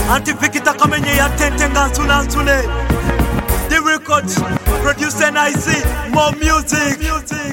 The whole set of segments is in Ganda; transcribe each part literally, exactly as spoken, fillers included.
Anti-Vikita Kamenye ya Tentenga Nsuna Nsune. The record, producer Nice, more music.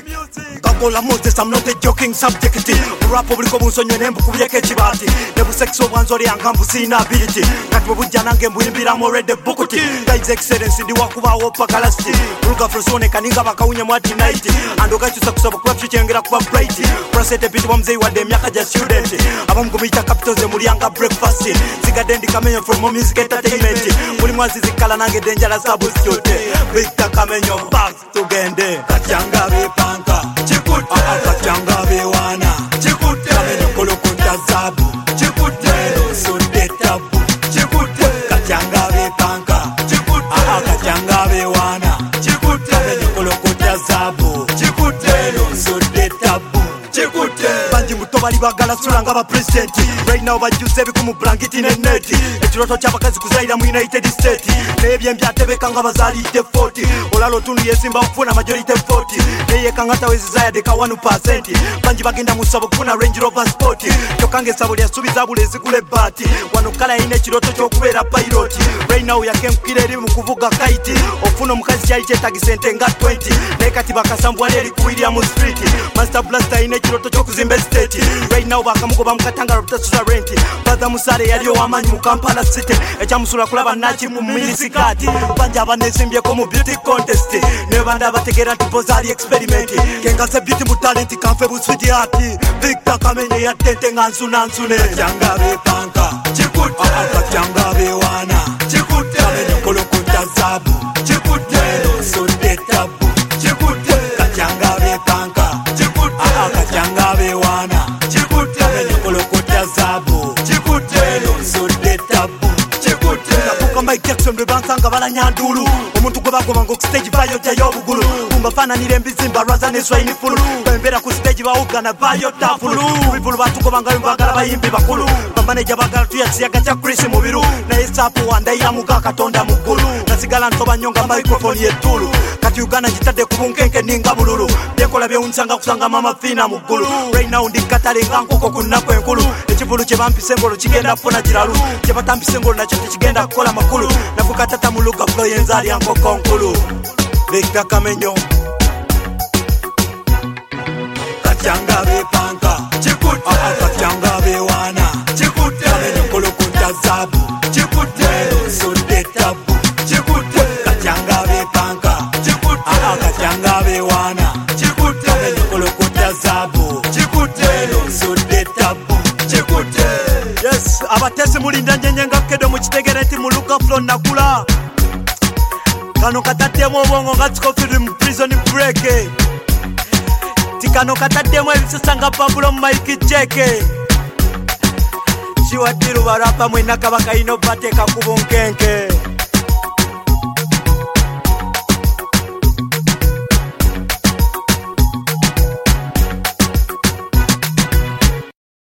Kakola Moses, I'm not a joking subject. Rap public Musonyo Nembu Kuyeke Chibati. Nebu sexo wanzori angambusi inability. Katwabu Janange Mwimbira more de Bukuti. Guys excellence in the Wakuba Opa Galasti. Ruka Frosone Kaninga Bakaunya Mwati Nighty. And Ogachu Sakusa Kwachi Chengera Kwa Brighty. Prosete Pitwamze wa Demiaka ja student. Abam Gumita Capitals and Murianga breakfast. Zigadendi Kamenyo from music entertainment. Mulimwazi Zikala Nange Dangerous Abu Stote. Victor Kamenyo back to Gende. Kachanga Panka. Chikute. Kachanga Wana. Chikute. Kamenyo Kolokunta Zabu. Chikute. Sunde Tabu. Chikute. Kachanga Panka. Chikute. Kachanga Wana. Chikute. Kamenyo Kolokunta Zabu. Chikute. Sunde Tabu. Chikute. Banji Mutobali Bagala Sulanga ba president. Right now bajuze bikumu blanket in net. Echiroto cyabakazi kuzaira mu United States. Nebye mbyatebeka nga bazali te forty. Olalo tunu yesimba kufuna majority forty. Neye kangata wezizaya deka one percent. Banji bagenda musabo kufuna Range Rover Sport. Chokange sabuli asubiza bulezi kule bati. Wanokala ine chiroto cyokubera pilot. Right now yakemkire eri mu kuvuga kite. Ofuna mukazi cyali cyetagi sente nga twenty. Nekati bakasambwa eri ku William Street. Master Blaster ine chiroto cyokuzimba estate. Right now bakamugoba mukatanga rutasuza rent. Bada musare yali wamanyi mu Kampala City. Echamusula kulaba nachi mu minisikati. Banja abanesimbye ko mu beauty contest. Ne banda bategera tipozali experiment. Kenga se beauty mu talent kanfe busudi ati. Victor Kamenye ya Tentenga Nsuna Nsune. Kachanga be panka. Chikute. Kachanga be wana. Chikute. Kamenye Kolokunta Zabu. Chikute. Sunde Tabu. Chikute. Kachanga be panka. Chikute. Kachanga be wana. Chikute. Kamenye Kolokunta Zabu. Chikute. Sunde Tabu. Chikute. Nabuka Mike Jackson be bansanga balanyandulu. Omuntu gwe bagoma ngo stage vayo jayo bugulu. Kumba fana nirembizimba raza ne swine fulu. Bembera ku stage baugana vayo tafulu. Bibulu batuko bangayo bagala bayimbi bakulu. Bamanager bagala tuyasiyaga cha Chris Mubiru. Na hesapu wanda ya muga katonda mukulu. Nasigala ntoba nyonga microphone yetulu. Kati Uganda jitade kubunkenke ninga bululu. Byekola bye unsanga kusanga mama fina mugulu. Right now ndikatale ngankoko kunako enkulu. Ekivulu kye bampise ngolo kigenda funa kiralu. Kye batampise ngolo nakyo kigenda kola makulu. Nafuka tata muluga flow yenzali ankoko nkulu. Victor Kamenyo. Kachanga be panka. Chikute. Kachanga be wana. Chikute. Kamenyo Kolokunta Zabu. Chikute. Sunde Tabu. Chikute. Kachanga be panka. Chikute. Kachanga be wana. Chikute. Kamenyo Kolokunta Zabu. Chikute. Sunde Tabu. Chikute. Yes, abatesi mulinda nyenyenga kedo mu kitegereti mu Luka Flow nakula. Kano katatemo bongo ngatiko film prison break. Tikano katatemo ebisanga Pablo Mike Cheke. Chiwatiru barapa mwina kabaka ino bateka kubonkenke.